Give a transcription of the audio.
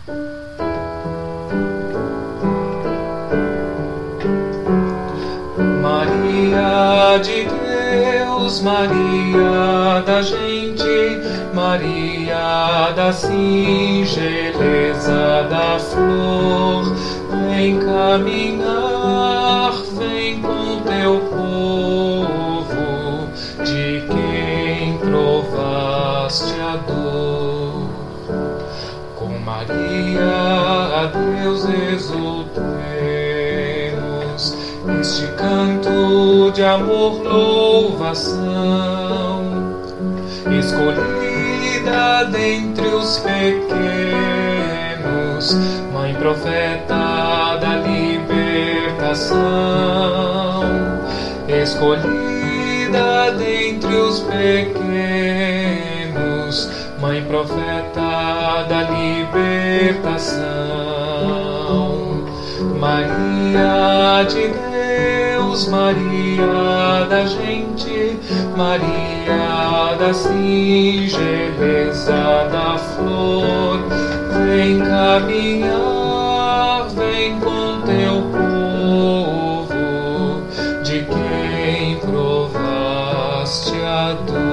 Maria de Deus, Maria da gente, Maria da singeleza da flor, vem caminhar, vem com teu povo, de quem provaste a dor. Com Maria a Deus exultemos, este canto de amor, louvação, escolhida dentre os pequenos, mãe profeta da libertação, escolhida dentre os pequenos, mãe profeta da libertação. Maria de Deus, Maria da gente, Maria da singeleza da flor, vem caminhar, vem com teu povo, de quem provaste a dor.